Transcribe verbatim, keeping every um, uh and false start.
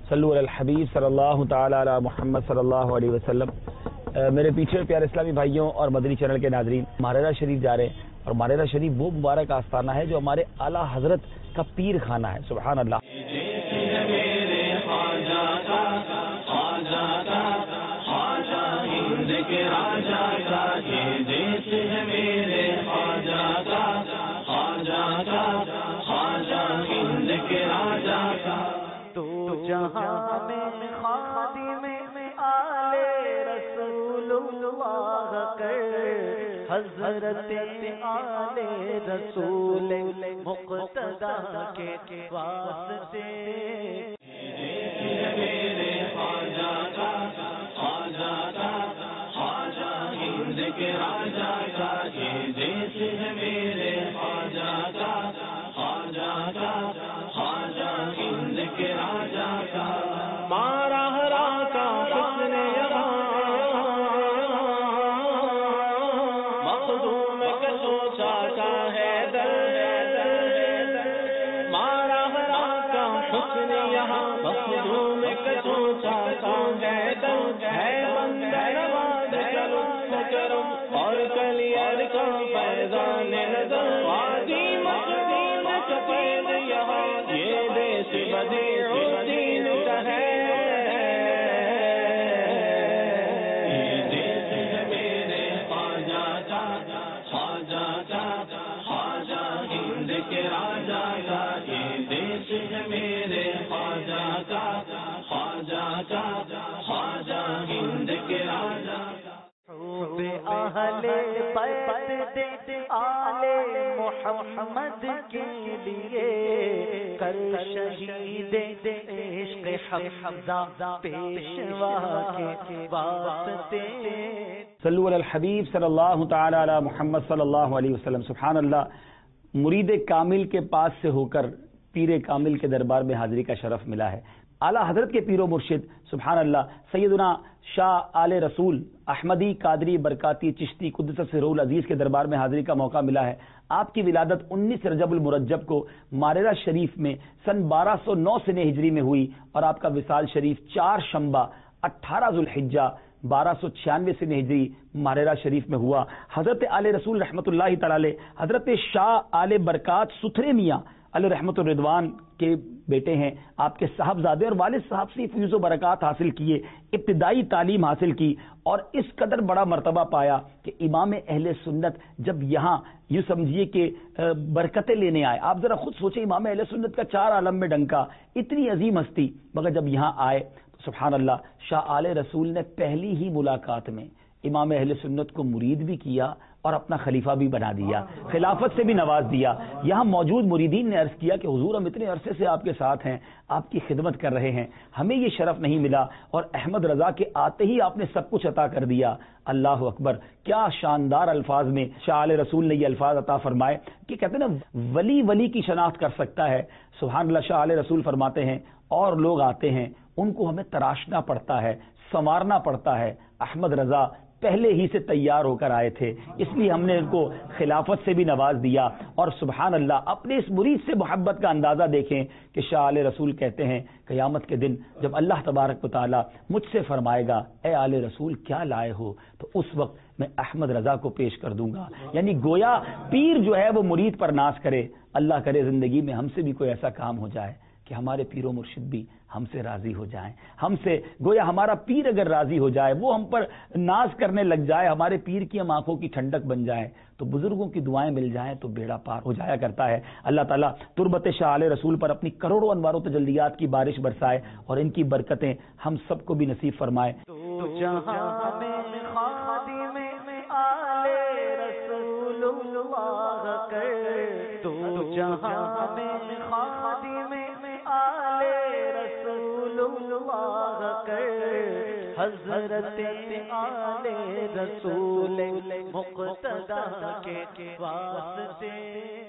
صلو علی الحبیب صلی اللہ تعالی علی محمد صلی اللہ علیہ وسلم۔ میرے پیچھے پیارے اسلامی بھائیوں اور مدنی چینل کے ناظرین، ماریرہ شریف جا رہے ہیں، اور ماریرہ شریف وہ مبارک آستانہ ہے جو ہمارے اعلیٰ حضرت کا پیر خانہ ہے۔ سبحان اللہ۔ جہاں میں خادم آل رسول اللہ کر، حضرت آل رسول مقتدی کے واسطے میرے خواجہ کا خواجہ کا خواجہ ہند کے راجا کا، یہ دیش ہے میرے خواجہ کا خواجہ کا خواجہ ہند کے راجا کا، مارا ہرا کا حسن یہاں مخدوم کا سوچا کا ہے در، مارا ہرا کا حسن یہاں مخدوم کا سوچا کا ہے در، ہے بندر باد چلو کرو اور کلیئر کا فیضان نظر، وادی مخدوم کا فیض یہاں یہ دیش بدیع الدین کا ہے، یہ دیش ہے میرے خواجہ کا خواجہ کا خواجہ ہند کے راجا کا، یہ دیش ہے میرے خواجہ کا خواجہ کا خواجہ ہند کے راجا کا، اہل بیت آل محمد کے لیے کر شہید عشق حمزہ پیشوا کے واسطے۔ صلو علی الحبیب صلی اللہ تعالی علی محمد صلی اللہ علیہ وسلم۔ سبحان اللہ۔ مرید کامل کے پاس سے ہو کر پیر کامل کے دربار میں حاضری کا شرف ملا ہے۔ اعلیٰ حضرت کے پیر و مرشد سبحان اللہ سیدنا شاہ آل رسول احمدی قادری برکاتی چشتی قدس سرہ العزیز کے دربار میں حاضری کا موقع ملا ہے۔ آپ کی ولادت انیس رجب المرجب کو ماریرہ شریف میں سن بارہ سو نو سنے ہجری میں ہوئی، اور آپ کا وصال شریف چار شنبہ اٹھارہ ذوالحجہ بارہ سو چھیانوے سنے ہجری ماریرہ شریف میں ہوا۔ حضرت آل رسول رحمۃ اللہ تعالی حضرت شاہ آل برکات ستھرے میاں علیہ رحمت الرضوان کے بیٹے ہیں۔ آپ کے صاحبزادے اور والد صاحب سے فیض و برکات حاصل کیے، ابتدائی تعلیم حاصل کی، اور اس قدر بڑا مرتبہ پایا کہ امام اہل سنت جب یہاں یوں سمجھیے کہ برکتیں لینے آئے، آپ ذرا خود سوچیں، امام اہل سنت کا چار عالم میں ڈنکا، اتنی عظیم ہستی، مگر جب یہاں آئے تو سبحان اللہ شاہ آل رسول نے پہلی ہی ملاقات میں امام اہل سنت کو مرید بھی کیا اور اپنا خلیفہ بھی بنا دیا، خلافت سے بھی نواز دیا۔ یہاں موجود مریدین نے عرض کیا کہ حضور ہم اتنے عرصے سے آپ کے ساتھ ہیں، آپ کی خدمت کر رہے ہیں، ہمیں یہ شرف نہیں ملا، اور احمد رضا کے آتے ہی آپ نے سب کچھ عطا کر دیا۔ اللہ اکبر۔ کیا شاندار الفاظ میں شاہ آل رسول نے یہ الفاظ عطا فرمائے کہ کہتے ہیں نا ولی ولی کی شناخت کر سکتا ہے۔ سبحان اللہ۔ شاہ آل رسول فرماتے ہیں اور لوگ آتے ہیں ان کو ہمیں تراشنا پڑتا ہے، سنوارنا پڑتا ہے، احمد رضا پہلے ہی سے تیار ہو کر آئے تھے، اس لیے ہم نے ان کو خلافت سے بھی نواز دیا۔ اور سبحان اللہ اپنے اس مرید سے محبت کا اندازہ دیکھیں کہ شاہ آل رسول کہتے ہیں قیامت کے دن جب اللہ تبارک و تعالی مجھ سے فرمائے گا اے آل رسول کیا لائے ہو، تو اس وقت میں احمد رضا کو پیش کر دوں گا۔ یعنی گویا پیر جو ہے وہ مرید پر ناز کرے۔ اللہ کرے زندگی میں ہم سے بھی کوئی ایسا کام ہو جائے کہ ہمارے پیر و مرشد بھی ہم سے راضی ہو جائیں، ہم سے گویا ہمارا پیر اگر راضی ہو جائے، وہ ہم پر ناز کرنے لگ جائے، ہمارے پیر کی ہم آنکھوں کی ٹھنڈک بن جائیں، تو بزرگوں کی دعائیں مل جائیں تو بیڑا پار ہو جایا کرتا ہے۔ اللہ تعالیٰ تربت شاہ آل رسول پر اپنی کروڑوں انوار و تجلیات کی بارش برسائے اور ان کی برکتیں ہم سب کو بھی نصیب فرمائے۔ تو جہاں میں خادم آل رسول اللہ کر، تو جہاں میں خادم آل رسول اللہ کر، حضرت آل رسول مقتدی کے واسطے۔